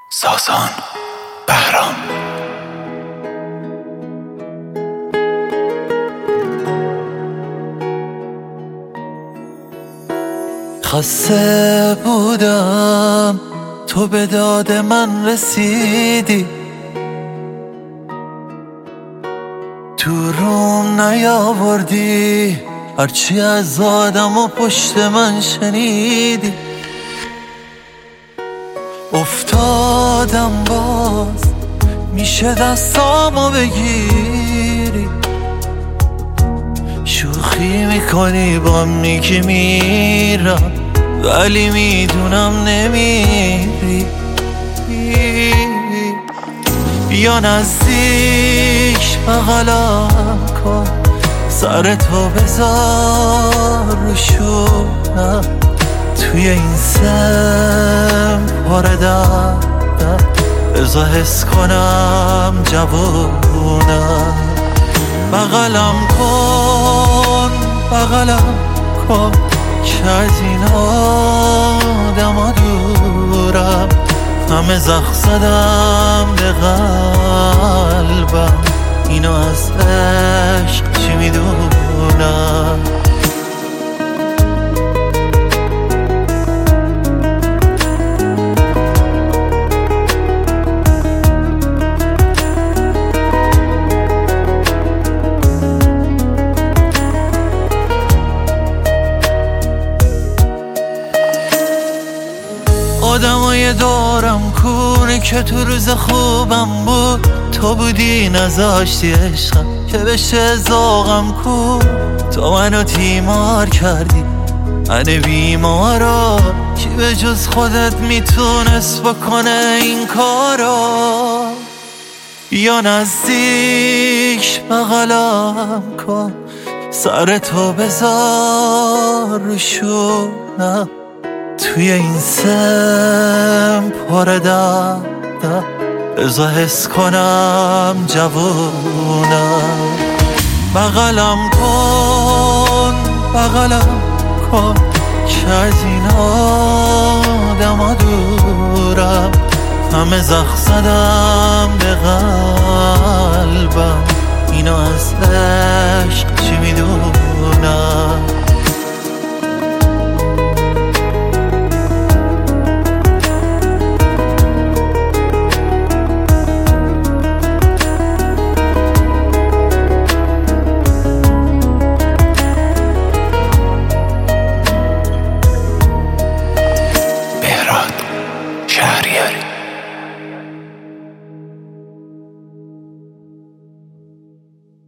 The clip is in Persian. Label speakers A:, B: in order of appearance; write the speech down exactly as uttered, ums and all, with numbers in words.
A: ساسان بهرام.
B: خسته بودم تو به داد من رسیدی، تو روم نیاوردی هرچی از آدم و پشت من شنیدی. افتادم باز میشه دستامو بگیری، شوخی میکنی با میگی میرم ولی میدونم نمیری. بیا نزدیک بغلم کن، سر تو بذار رو شونم، توی این سم پر دردم بذار حس کنم جوونم. بغلم کن بغلم کن که از این آدم ها دورم، همه زخم زدم به قلبم، اینو از عشق چی میدونم. آدمای دارم کونه که تو روز خوبم بود، تو بودی نذاشتی عشقم که بشه زاغم کو. تو منو تیمار کردی من بیمارا، کی به جز خودت میتونست بکنه این کارا. بیا نزدیک بغلم کن، سر تو بذار رو شونم، توی این سم پر دردم بذار حس کنم جوونم. بغلم کن بغلم کن که از این آدم ها دورم، همه زخم زدم به قلبم، اینو از عشق چی میدونم.
A: شهریاری.